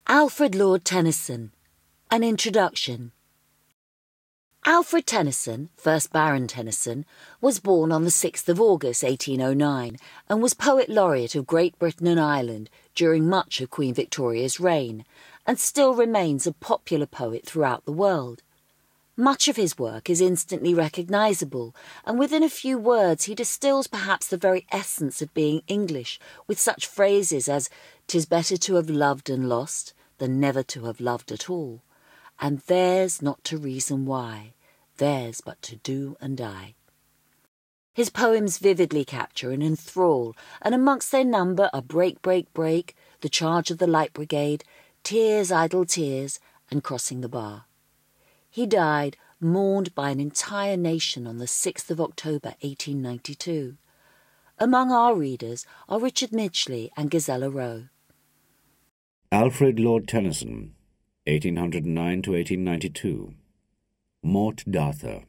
Alfred Lord Tennyson. An Introduction. Alfred Tennyson, 1st Baron Tennyson, was born on the 6th of August 1809 and was Poet Laureate of Great Britain and Ireland during much of Queen Victoria's reign, and still remains a popular poet throughout the world. Much of his work is instantly recognisable, and within a few words he distills perhaps the very essence of being English, with such phrases as "'Tis better to have loved and lost than never to have loved at all," and "Theirs not to reason why, theirs but to do and die." His poems vividly capture and enthrall, and amongst their number are Break, Break, Break, The Charge of the Light Brigade, Tears, Idle Tears, and Crossing the Bar. He died, mourned by an entire nation on the 6th of October 1892. Among our readers are Richard Midgley and Gisela Rowe. Alfred Lord Tennyson, 1809 to 1892. Mort D'Arthur.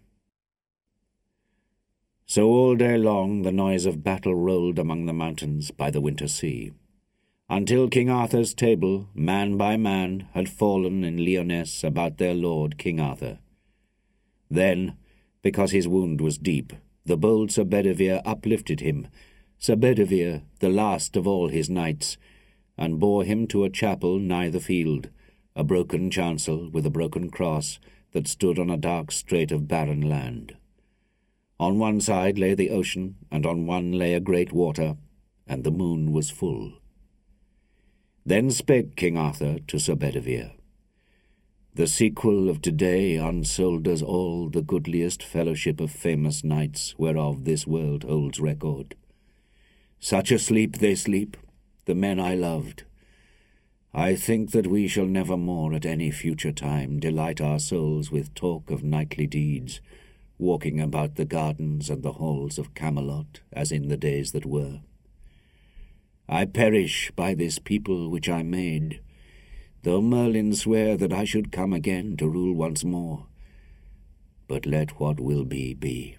So all day long the noise of battle rolled among the mountains by the winter sea, until King Arthur's table, man by man, had fallen in Lyonesse about their lord King Arthur. Then, because his wound was deep, the bold Sir Bedivere uplifted him, Sir Bedivere, the last of all his knights, and bore him to a chapel nigh the field, a broken chancel with a broken cross that stood on a dark strait of barren land. On one side lay the ocean, and on one lay a great water, and the moon was full. Then spake King Arthur to Sir Bedivere, "The sequel of today unsolders all the goodliest fellowship of famous knights whereof this world holds record. Such a sleep they sleep, the men I loved. I think that we shall never more at any future time delight our souls with talk of knightly deeds, walking about the gardens and the halls of Camelot as in the days that were. I perish by this people which I made, though Merlin swear that I should come again to rule once more. But let what will be, be.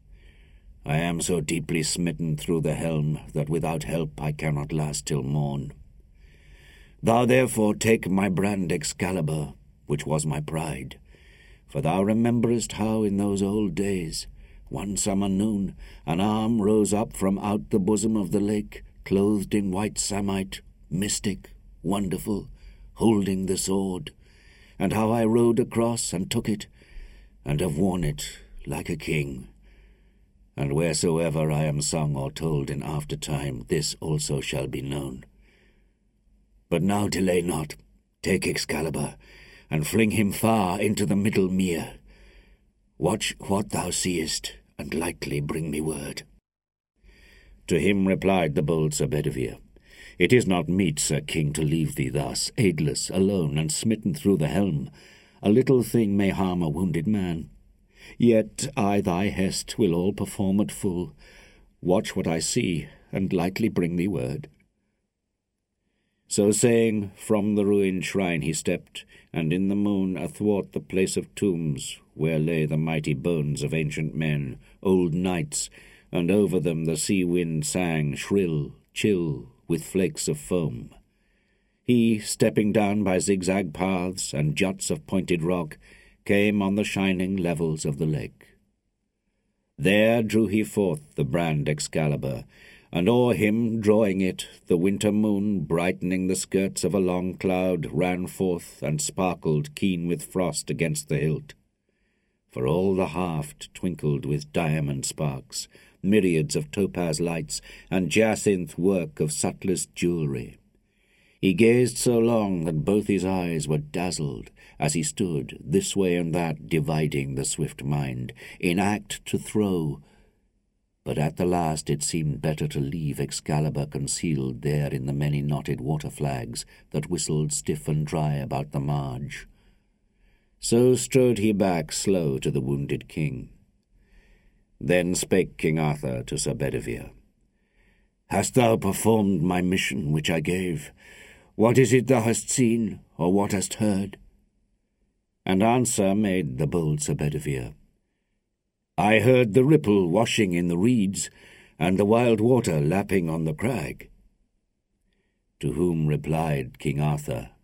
I am so deeply smitten through the helm that without help I cannot last till morn. Thou therefore take my brand Excalibur, which was my pride, for thou rememberest how in those old days, one summer noon, an arm rose up from out the bosom of the lake, clothed in white samite, mystic, wonderful, holding the sword, and how I rode across and took it, and have worn it like a king. And wheresoever I am sung or told in after time, this also shall be known. But now delay not, take Excalibur, and fling him far into the middle mere. Watch what thou seest, and lightly bring me word." To him replied the bold Sir Bedivere, "It is not meet, Sir King, to leave thee thus, aidless, alone, and smitten through the helm. A little thing may harm a wounded man. Yet I thy hest will all perform at full. Watch what I see, and lightly bring me word." So saying, from the ruined shrine he stepped, and in the moon athwart the place of tombs, where lay the mighty bones of ancient men, old knights, and over them the sea wind sang shrill, chill, with flakes of foam. He, stepping down by zigzag paths and juts of pointed rock, came on the shining levels of the lake. There drew he forth the brand Excalibur, and o'er him, drawing it, the winter moon, brightening the skirts of a long cloud, ran forth and sparkled keen with frost against the hilt. For all the haft twinkled with diamond sparks, myriads of topaz lights, and jacinth work of subtlest jewelry. He gazed so long that both his eyes were dazzled, as he stood, this way and that, dividing the swift mind, in act to throw. But at the last it seemed better to leave Excalibur concealed there in the many knotted water flags that whistled stiff and dry about the marge. So strode he back slow to the wounded king. Then spake King Arthur to Sir Bedivere, "Hast thou performed my mission which I gave? What is it thou hast seen, or what hast heard?" And answer made the bold Sir Bedivere, "I heard the ripple washing in the reeds, and the wild water lapping on the crag." To whom replied King Arthur,